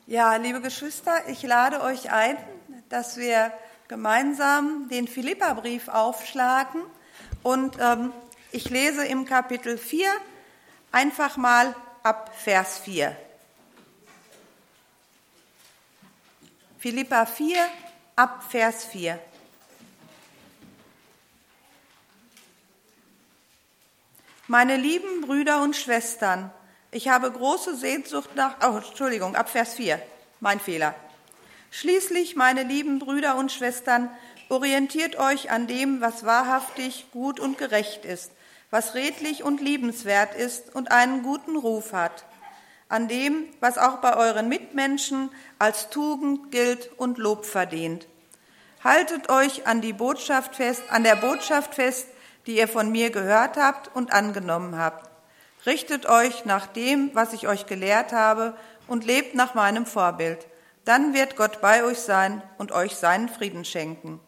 Ja, liebe Geschwister, ich lade euch ein, dass wir gemeinsam den Philipperbrief aufschlagen und ich lese im Kapitel 4 einfach mal ab Vers 4. Philipper 4 ab Vers 4. Meine lieben Brüder und Schwestern, ich habe große Sehnsucht ab Vers 4, mein Fehler. Schließlich, meine lieben Brüder und Schwestern, orientiert euch an dem, was wahrhaftig, gut und gerecht ist, was redlich und liebenswert ist und einen guten Ruf hat, an dem, was auch bei euren Mitmenschen als Tugend gilt und Lob verdient. Haltet euch an der Botschaft fest, die ihr von mir gehört habt und angenommen habt. Richtet euch nach dem, was ich euch gelehrt habe, und lebt nach meinem Vorbild. Dann wird Gott bei euch sein und euch seinen Frieden schenken.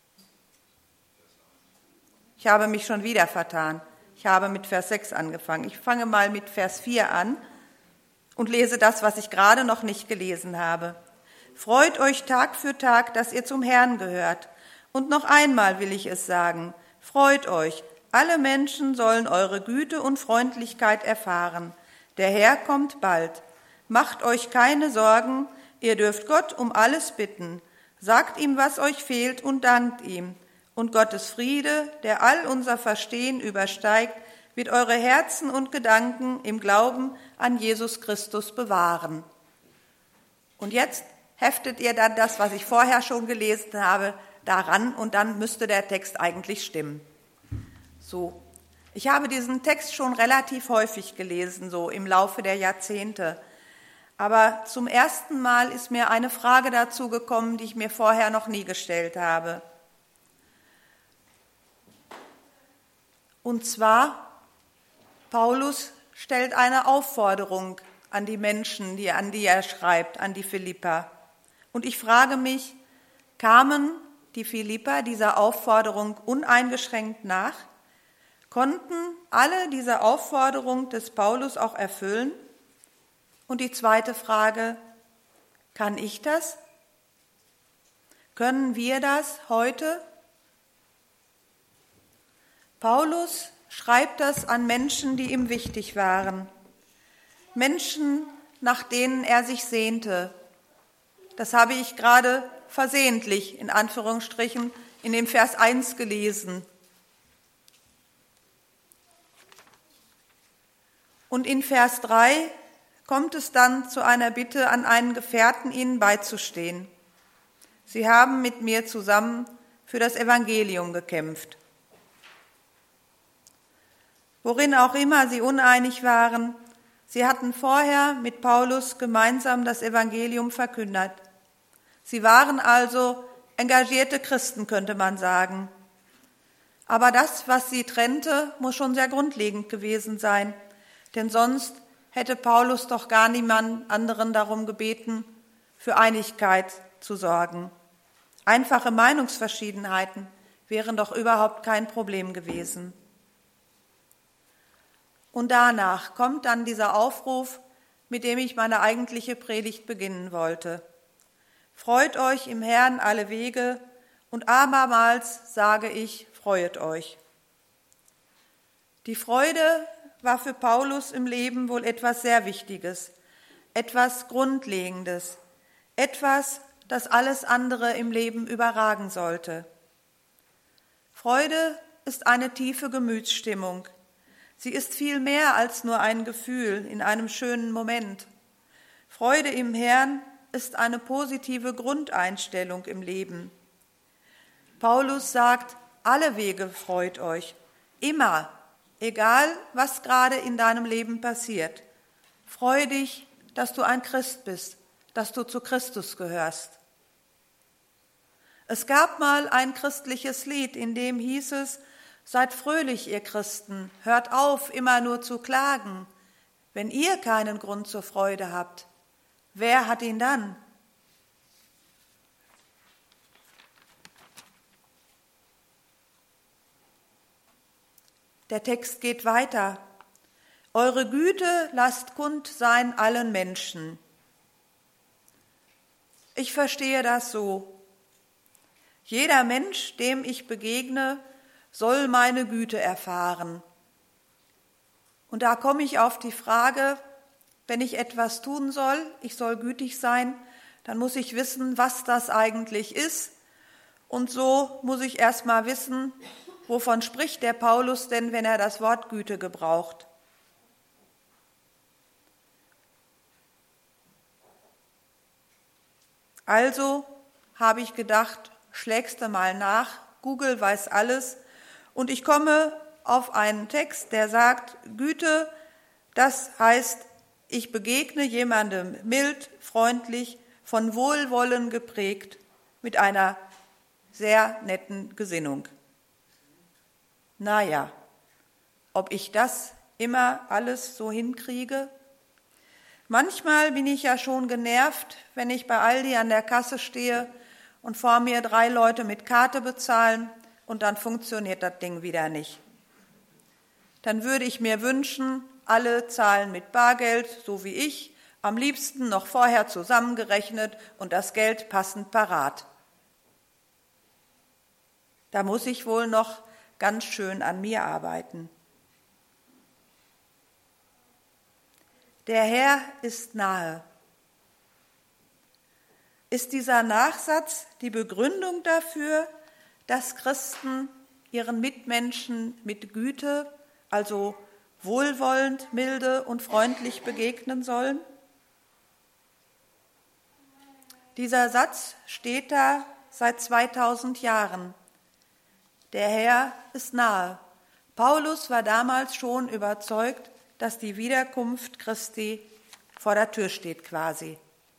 Ich habe mich schon wieder vertan. Ich habe mit Vers 6 angefangen. Ich fange mal mit Vers 4 an und lese das, was ich gerade noch nicht gelesen habe. Freut euch Tag für Tag, dass ihr zum Herrn gehört. Und noch einmal will ich es sagen, freut euch. Alle Menschen sollen eure Güte und Freundlichkeit erfahren. Der Herr kommt bald. Macht euch keine Sorgen, ihr dürft Gott um alles bitten. Sagt ihm, was euch fehlt, und dankt ihm. Und Gottes Friede, der all unser Verstehen übersteigt, wird eure Herzen und Gedanken im Glauben an Jesus Christus bewahren. Und jetzt heftet ihr dann das, was ich vorher schon gelesen habe, daran, und dann müsste der Text eigentlich stimmen. So, ich habe diesen Text schon relativ häufig gelesen, so im Laufe der Jahrzehnte. Aber zum ersten Mal ist mir eine Frage dazu gekommen, die ich mir vorher noch nie gestellt habe. Und zwar, Paulus stellt eine Aufforderung an die Menschen, an die er schreibt, an die Philipper. Und ich frage mich, kamen die Philipper dieser Aufforderung uneingeschränkt nach? Konnten alle diese Aufforderung des Paulus auch erfüllen? Und die zweite Frage, kann ich das? Können wir das heute? Paulus schreibt das an Menschen, die ihm wichtig waren. Menschen, nach denen er sich sehnte. Das habe ich gerade versehentlich, in Anführungsstrichen, in dem Vers 1 gelesen. Und in Vers 3 kommt es dann zu einer Bitte an einen Gefährten, ihnen beizustehen. Sie haben mit mir zusammen für das Evangelium gekämpft. Worin auch immer sie uneinig waren, sie hatten vorher mit Paulus gemeinsam das Evangelium verkündet. Sie waren also engagierte Christen, könnte man sagen. Aber das, was sie trennte, muss schon sehr grundlegend gewesen sein. Denn sonst hätte Paulus doch gar niemand anderen darum gebeten, für Einigkeit zu sorgen. Einfache Meinungsverschiedenheiten wären doch überhaupt kein Problem gewesen. Und danach kommt dann dieser Aufruf, mit dem ich meine eigentliche Predigt beginnen wollte. Freut euch im Herrn alle Wege, und abermals sage ich, freuet euch. Die Freude war für Paulus im Leben wohl etwas sehr Wichtiges, etwas Grundlegendes, etwas, das alles andere im Leben überragen sollte. Freude ist eine tiefe Gemütsstimmung. Sie ist viel mehr als nur ein Gefühl in einem schönen Moment. Freude im Herrn ist eine positive Grundeinstellung im Leben. Paulus sagt, alle Wege freut euch, immer. Egal, was gerade in deinem Leben passiert, freu dich, dass du ein Christ bist, dass du zu Christus gehörst. Es gab mal ein christliches Lied, in dem hieß es, seid fröhlich, ihr Christen, hört auf, immer nur zu klagen. Wenn ihr keinen Grund zur Freude habt, wer hat ihn dann? Der Text geht weiter. Eure Güte lasst kund sein allen Menschen. Ich verstehe das so. Jeder Mensch, dem ich begegne, soll meine Güte erfahren. Und da komme ich auf die Frage, wenn ich etwas tun soll, ich soll gütig sein, dann muss ich wissen, was das eigentlich ist. Und so muss ich erst mal wissen, wovon spricht der Paulus denn, wenn er das Wort Güte gebraucht. Also habe ich gedacht, schlägst du mal nach, Google weiß alles, und ich komme auf einen Text, der sagt, Güte, das heißt, ich begegne jemandem mild, freundlich, von Wohlwollen geprägt, mit einer sehr netten Gesinnung. Naja, ob ich das immer alles so hinkriege? Manchmal bin ich ja schon genervt, wenn ich bei Aldi an der Kasse stehe und vor mir 3 Leute mit Karte bezahlen und dann funktioniert das Ding wieder nicht. Dann würde ich mir wünschen, alle zahlen mit Bargeld, so wie ich, am liebsten noch vorher zusammengerechnet und das Geld passend parat. Da muss ich wohl noch ganz schön an mir arbeiten. Der Herr ist nahe. Ist dieser Nachsatz die Begründung dafür, dass Christen ihren Mitmenschen mit Güte, also wohlwollend, milde und freundlich begegnen sollen? Dieser Satz steht da seit 2000 Jahren. Der Herr ist nahe. Paulus war damals schon überzeugt, dass die Wiederkunft Christi vor der Tür steht quasi.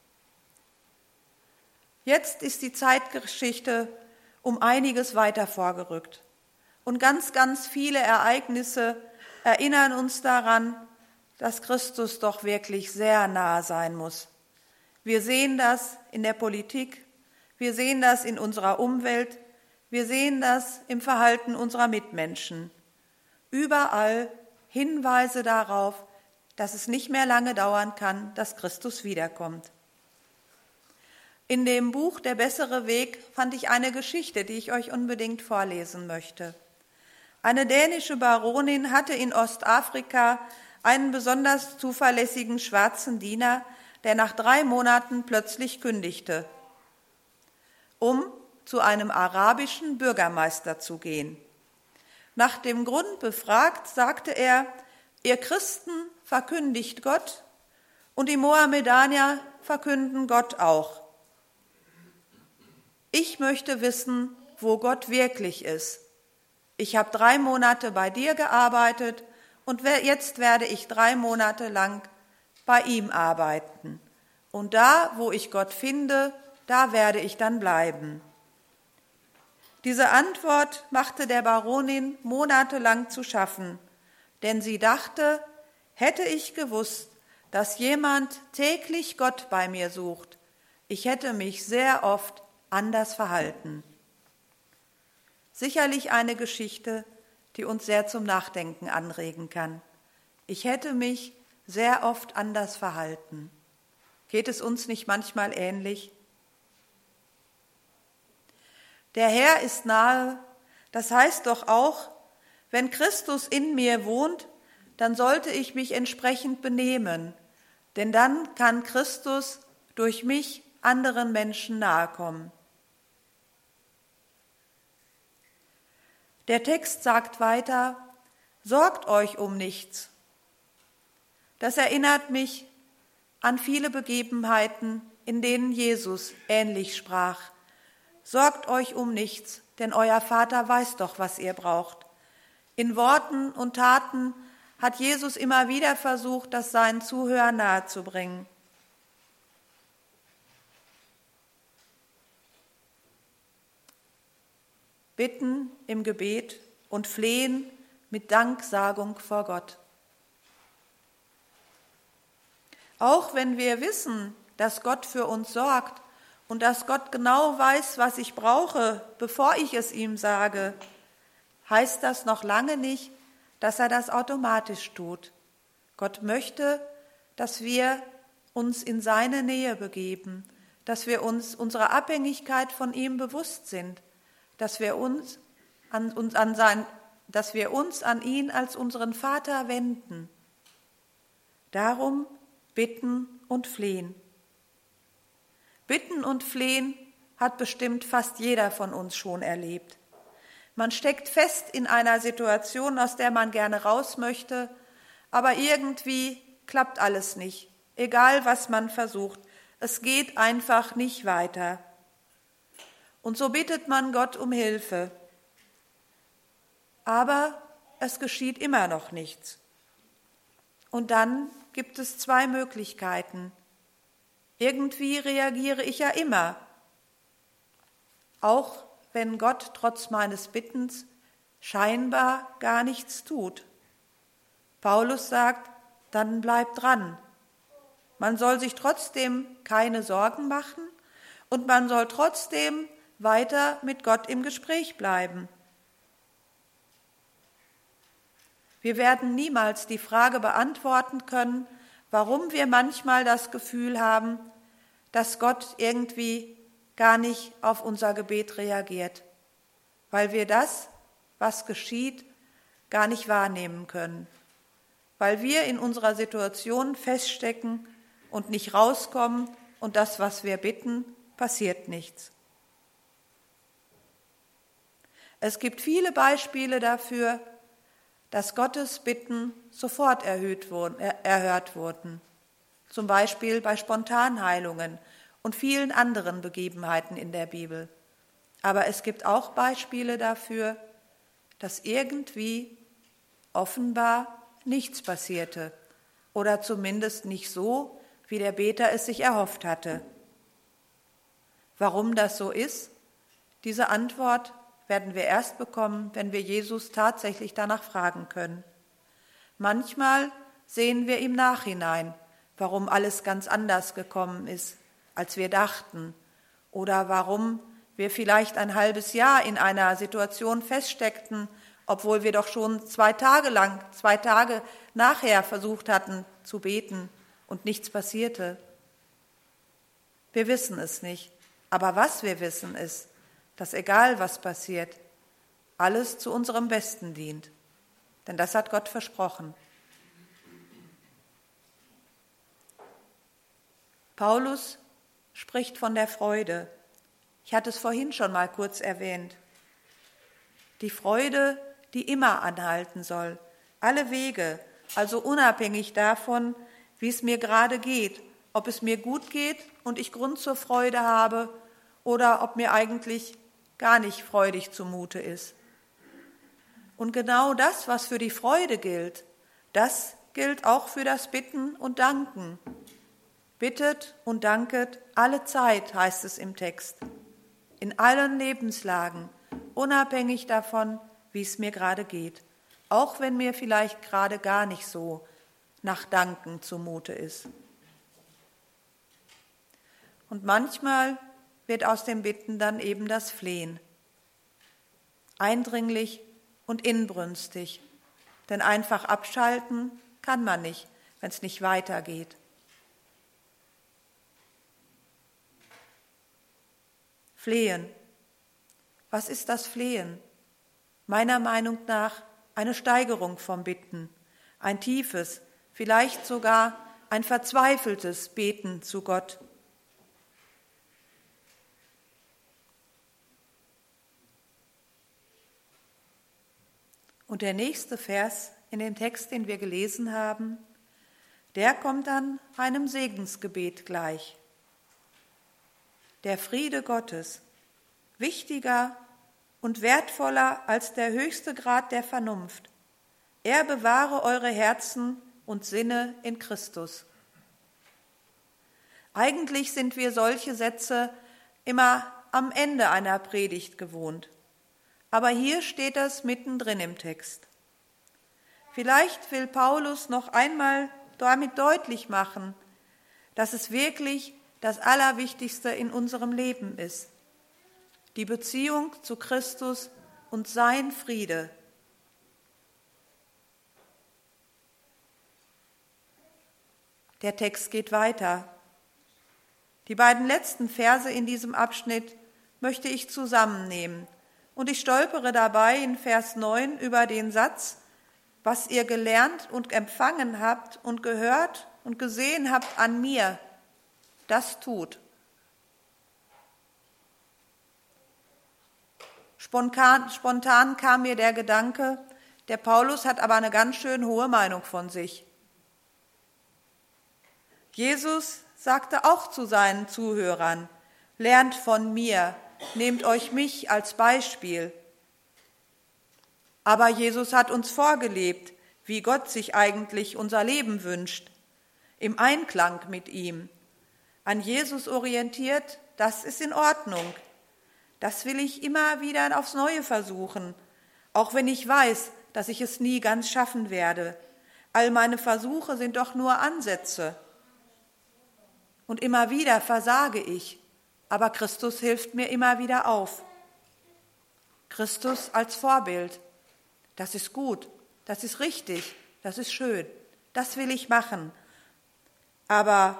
Jetzt ist die Zeitgeschichte um einiges weiter vorgerückt. Und ganz, ganz viele Ereignisse erinnern uns daran, dass Christus doch wirklich sehr nah sein muss. Wir sehen das in der Politik, wir sehen das in unserer Umwelt, wir sehen das im Verhalten unserer Mitmenschen. Überall Hinweise darauf, dass es nicht mehr lange dauern kann, dass Christus wiederkommt. In dem Buch Der bessere Weg fand ich eine Geschichte, die ich euch unbedingt vorlesen möchte. Eine dänische Baronin hatte in Ostafrika einen besonders zuverlässigen schwarzen Diener, der nach 3 Monaten plötzlich kündigte, um zu einem arabischen Bürgermeister zu gehen. Nach dem Grund befragt, sagte er, ihr Christen verkündigt Gott und die Mohammedaner verkünden Gott auch. Ich möchte wissen, wo Gott wirklich ist. Ich habe 3 Monate bei dir gearbeitet und jetzt werde ich 3 Monate lang bei ihm arbeiten. Und da, wo ich Gott finde, da werde ich dann bleiben. Diese Antwort machte der Baronin monatelang zu schaffen, denn sie dachte, hätte ich gewusst, dass jemand täglich Gott bei mir sucht, ich hätte mich sehr oft anders verhalten. Sicherlich eine Geschichte, die uns sehr zum Nachdenken anregen kann. Ich hätte mich sehr oft anders verhalten. Geht es uns nicht manchmal ähnlich? Der Herr ist nahe, das heißt doch auch, wenn Christus in mir wohnt, dann sollte ich mich entsprechend benehmen, denn dann kann Christus durch mich anderen Menschen nahe kommen. Der Text sagt weiter, sorgt euch um nichts. Das erinnert mich an viele Begebenheiten, in denen Jesus ähnlich sprach. Sorgt euch um nichts, denn euer Vater weiß doch, was ihr braucht. In Worten und Taten hat Jesus immer wieder versucht, das seinen Zuhörern nahezubringen. Bitten im Gebet und Flehen mit Danksagung vor Gott. Auch wenn wir wissen, dass Gott für uns sorgt und dass Gott genau weiß, was ich brauche, bevor ich es ihm sage, heißt das noch lange nicht, dass er das automatisch tut. Gott möchte, dass wir uns in seine Nähe begeben, dass wir uns unserer Abhängigkeit von ihm bewusst sind, dass wir uns an ihn als unseren Vater wenden. Darum bitten und flehen. Bitten und flehen hat bestimmt fast jeder von uns schon erlebt. Man steckt fest in einer Situation, aus der man gerne raus möchte, aber irgendwie klappt alles nicht, egal was man versucht. Es geht einfach nicht weiter. Und so bittet man Gott um Hilfe. Aber es geschieht immer noch nichts. Und dann gibt es zwei Möglichkeiten. Irgendwie reagiere ich ja immer, auch wenn Gott trotz meines Bittens scheinbar gar nichts tut. Paulus sagt, dann bleib dran. Man soll sich trotzdem keine Sorgen machen und man soll trotzdem weiter mit Gott im Gespräch bleiben. Wir werden niemals die Frage beantworten können, warum wir manchmal das Gefühl haben, dass Gott irgendwie gar nicht auf unser Gebet reagiert, weil wir das, was geschieht, gar nicht wahrnehmen können, weil wir in unserer Situation feststecken und nicht rauskommen und das, was wir bitten, passiert nichts. Es gibt viele Beispiele dafür, dass Gottes Bitten sofort erhört wurden, zum Beispiel bei Spontanheilungen und vielen anderen Begebenheiten in der Bibel. Aber es gibt auch Beispiele dafür, dass irgendwie offenbar nichts passierte oder zumindest nicht so, wie der Beter es sich erhofft hatte. Warum das so ist, diese Antwort werden wir erst bekommen, wenn wir Jesus tatsächlich danach fragen können. Manchmal sehen wir im Nachhinein, warum alles ganz anders gekommen ist, als wir dachten, oder warum wir vielleicht ein halbes Jahr in einer Situation feststeckten, obwohl wir doch schon 2 Tage nachher versucht hatten zu beten und nichts passierte. Wir wissen es nicht, aber was wir wissen ist, dass egal was passiert, alles zu unserem Besten dient. Denn das hat Gott versprochen. Paulus spricht von der Freude. Ich hatte es vorhin schon mal kurz erwähnt. Die Freude, die immer anhalten soll. Alle Wege, also unabhängig davon, wie es mir gerade geht, ob es mir gut geht und ich Grund zur Freude habe oder ob mir eigentlich gar nicht freudig zumute ist. Und genau das, was für die Freude gilt, das gilt auch für das Bitten und Danken. Bittet und danket alle Zeit, heißt es im Text, in allen Lebenslagen, unabhängig davon, wie es mir gerade geht, auch wenn mir vielleicht gerade gar nicht so nach Danken zumute ist. Und manchmal wird aus dem Bitten dann eben das Flehen, eindringlich und inbrünstig, denn einfach abschalten kann man nicht, wenn es nicht weitergeht. Flehen. Was ist das Flehen? Meiner Meinung nach eine Steigerung vom Bitten, ein tiefes, vielleicht sogar ein verzweifeltes Beten zu Gott. Und der nächste Vers in dem Text, den wir gelesen haben, der kommt dann einem Segensgebet gleich. Der Friede Gottes, wichtiger und wertvoller als der höchste Grad der Vernunft. Er bewahre eure Herzen und Sinne in Christus. Eigentlich sind wir solche Sätze immer am Ende einer Predigt gewohnt. Aber hier steht das mittendrin im Text. Vielleicht will Paulus noch einmal damit deutlich machen, dass es wirklich das Allerwichtigste in unserem Leben ist. Die Beziehung zu Christus und sein Friede. Der Text geht weiter. Die beiden letzten Verse in diesem Abschnitt möchte ich zusammennehmen und ich stolpere dabei in Vers 9 über den Satz, was ihr gelernt und empfangen habt und gehört und gesehen habt an mir, das tut. Spontan kam mir der Gedanke, der Paulus hat aber eine ganz schön hohe Meinung von sich. Jesus sagte auch zu seinen Zuhörern, lernt von mir, nehmt euch mich als Beispiel. Aber Jesus hat uns vorgelebt, wie Gott sich eigentlich unser Leben wünscht, im Einklang mit ihm. An Jesus orientiert, das ist in Ordnung. Das will ich immer wieder aufs Neue versuchen, auch wenn ich weiß, dass ich es nie ganz schaffen werde. All meine Versuche sind doch nur Ansätze. Und immer wieder versage ich, aber Christus hilft mir immer wieder auf. Christus als Vorbild, das ist gut, das ist richtig, das ist schön, das will ich machen. Aber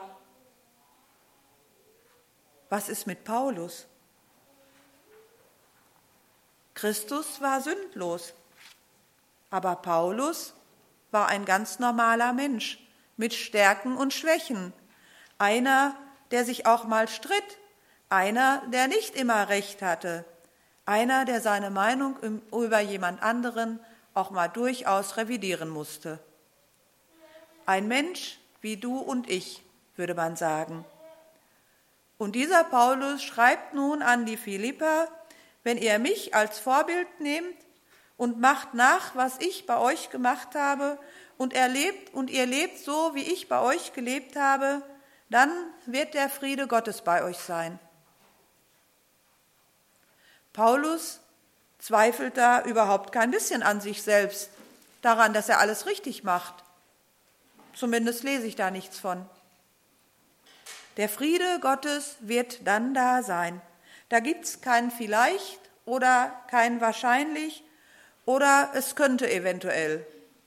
was ist mit Paulus? Christus war sündlos, aber Paulus war ein ganz normaler Mensch mit Stärken und Schwächen. Einer, der sich auch mal stritt, einer, der nicht immer recht hatte, einer, der seine Meinung über jemand anderen auch mal durchaus revidieren musste. Ein Mensch wie du und ich, würde man sagen. Und dieser Paulus schreibt nun an die Philipper, wenn ihr mich als Vorbild nehmt und macht nach, was ich bei euch gemacht habe, und ihr lebt so, wie ich bei euch gelebt habe, dann wird der Friede Gottes bei euch sein. Paulus zweifelt da überhaupt kein bisschen an sich selbst, daran, dass er alles richtig macht. Zumindest lese ich da nichts von. Der Friede Gottes wird dann da sein. Da gibt es kein vielleicht oder kein wahrscheinlich oder es könnte eventuell.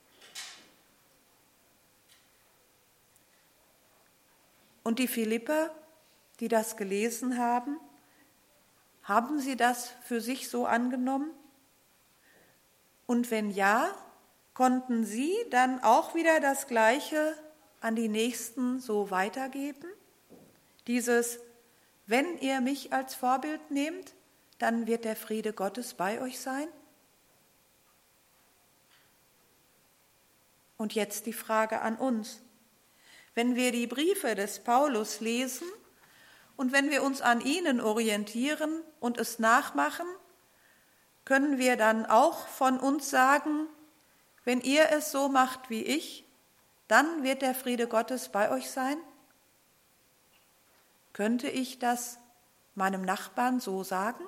Und die Philipper, die das gelesen haben, haben sie das für sich so angenommen? Und wenn ja, konnten sie dann auch wieder das Gleiche an die Nächsten so weitergeben? Dieses, wenn ihr mich als Vorbild nehmt, dann wird der Friede Gottes bei euch sein? Und jetzt die Frage an uns. Wenn wir die Briefe des Paulus lesen und wenn wir uns an ihnen orientieren und es nachmachen, können wir dann auch von uns sagen, wenn ihr es so macht wie ich, dann wird der Friede Gottes bei euch sein? Könnte ich das meinem Nachbarn so sagen?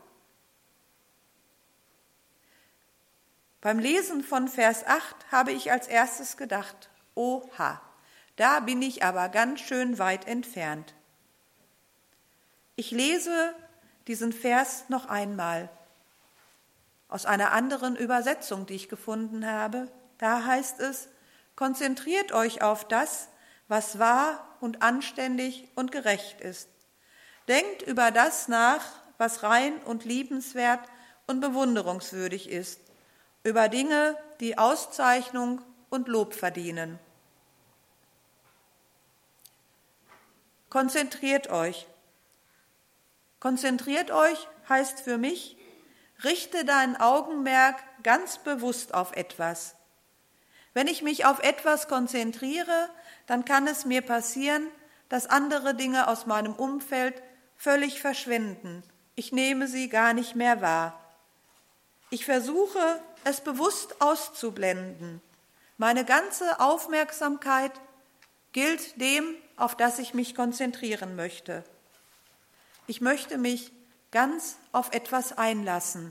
Beim Lesen von Vers 8 habe ich als erstes gedacht, oha, da bin ich aber ganz schön weit entfernt. Ich lese diesen Vers noch einmal aus einer anderen Übersetzung, die ich gefunden habe. Da heißt es, konzentriert euch auf das, was wahr und anständig und gerecht ist. Denkt über das nach, was rein und liebenswert und bewunderungswürdig ist, über Dinge, die Auszeichnung und Lob verdienen. Konzentriert euch. Konzentriert euch heißt für mich, richte dein Augenmerk ganz bewusst auf etwas. Wenn ich mich auf etwas konzentriere, dann kann es mir passieren, dass andere Dinge aus meinem Umfeld völlig verschwinden. Ich nehme sie gar nicht mehr wahr. Ich versuche, es bewusst auszublenden. Meine ganze Aufmerksamkeit gilt dem, auf das ich mich konzentrieren möchte. Ich möchte mich ganz auf etwas einlassen.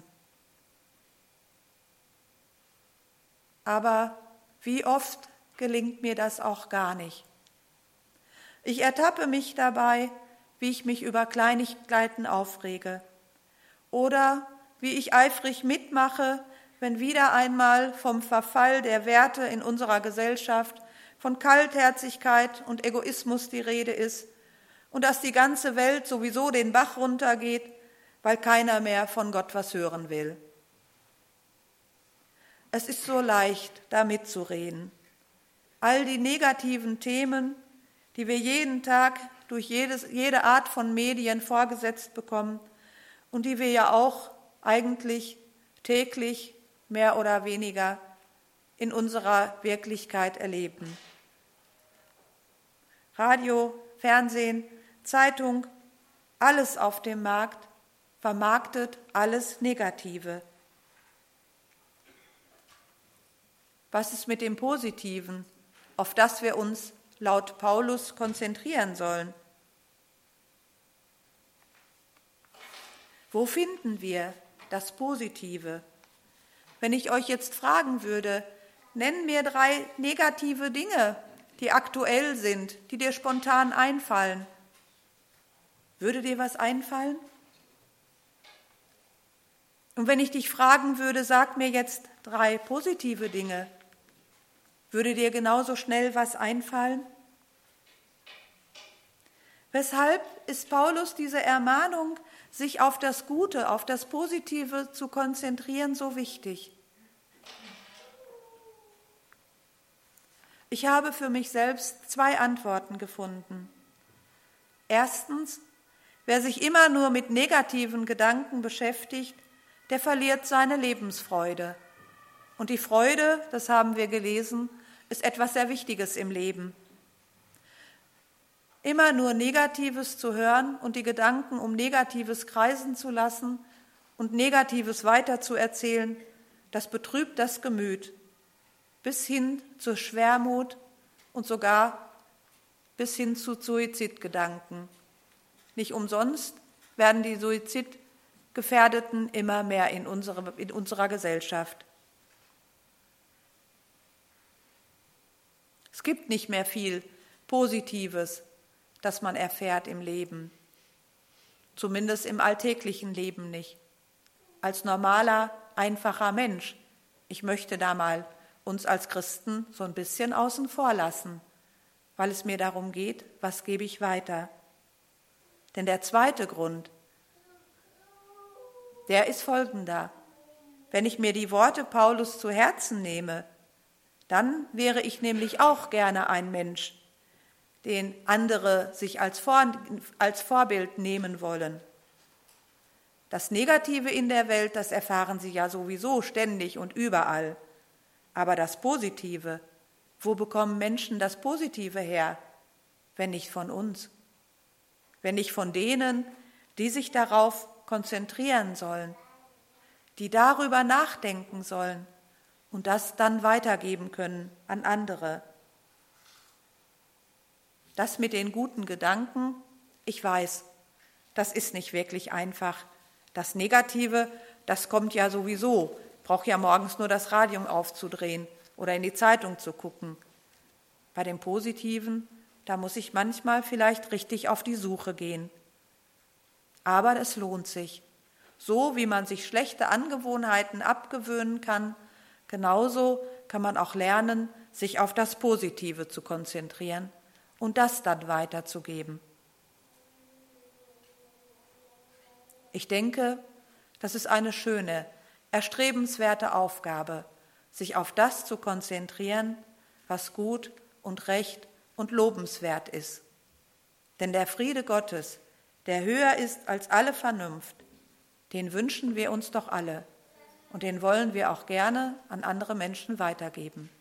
Aber wie oft gelingt mir das auch gar nicht. Ich ertappe mich dabei, wie ich mich über Kleinigkeiten aufrege oder wie ich eifrig mitmache, wenn wieder einmal vom Verfall der Werte in unserer Gesellschaft, von Kaltherzigkeit und Egoismus die Rede ist und dass die ganze Welt sowieso den Bach runtergeht, weil keiner mehr von Gott was hören will. Es ist so leicht, da mitzureden. All die negativen Themen, die wir jeden Tag durch jede Art von Medien vorgesetzt bekommen und die wir ja auch eigentlich täglich mehr oder weniger in unserer Wirklichkeit erleben. Radio, Fernsehen, Zeitung, alles auf dem Markt vermarktet alles Negative. Was ist mit dem Positiven, auf das wir uns laut Paulus konzentrieren sollen? Wo finden wir das Positive? Wenn ich euch jetzt fragen würde, nenn mir 3 negative Dinge, die aktuell sind, die dir spontan einfallen. Würde dir was einfallen? Und wenn ich dich fragen würde, sag mir jetzt 3 positive Dinge, würde dir genauso schnell was einfallen? Weshalb ist Paulus diese Ermahnung, sich auf das Gute, auf das Positive zu konzentrieren, so wichtig? Ich habe für mich selbst 2 Antworten gefunden. Erstens, wer sich immer nur mit negativen Gedanken beschäftigt, der verliert seine Lebensfreude. Und die Freude, das haben wir gelesen, ist etwas sehr Wichtiges im Leben. Immer nur Negatives zu hören und die Gedanken um Negatives kreisen zu lassen und Negatives weiterzuerzählen, das betrübt das Gemüt, bis hin zur Schwermut und sogar bis hin zu Suizidgedanken. Nicht umsonst werden die Suizidgefährdeten immer mehr in unserer Gesellschaft. Es gibt nicht mehr viel Positives, das man erfährt im Leben, zumindest im alltäglichen Leben nicht. Als normaler, einfacher Mensch, ich möchte da mal uns als Christen so ein bisschen außen vor lassen, weil es mir darum geht, was gebe ich weiter. Denn der zweite Grund, der ist folgender. Wenn ich mir die Worte Paulus zu Herzen nehme, dann wäre ich nämlich auch gerne ein Mensch, den andere sich als Vorbild nehmen wollen. Das Negative in der Welt, das erfahren sie ja sowieso ständig und überall. Aber das Positive, wo bekommen Menschen das Positive her, wenn nicht von uns? Wenn nicht von denen, die sich darauf konzentrieren sollen, die darüber nachdenken sollen und das dann weitergeben können an andere. Das mit den guten Gedanken, ich weiß, das ist nicht wirklich einfach. Das Negative, das kommt ja sowieso. Ich brauche ja morgens nur das Radio aufzudrehen oder in die Zeitung zu gucken. Bei dem Positiven, da muss ich manchmal vielleicht richtig auf die Suche gehen. Aber es lohnt sich. So wie man sich schlechte Angewohnheiten abgewöhnen kann, genauso kann man auch lernen, sich auf das Positive zu konzentrieren und das dann weiterzugeben. Ich denke, das ist eine schöne, erstrebenswerte Aufgabe, sich auf das zu konzentrieren, was gut und recht und lobenswert ist. Denn der Friede Gottes, der höher ist als alle Vernunft, den wünschen wir uns doch alle und den wollen wir auch gerne an andere Menschen weitergeben.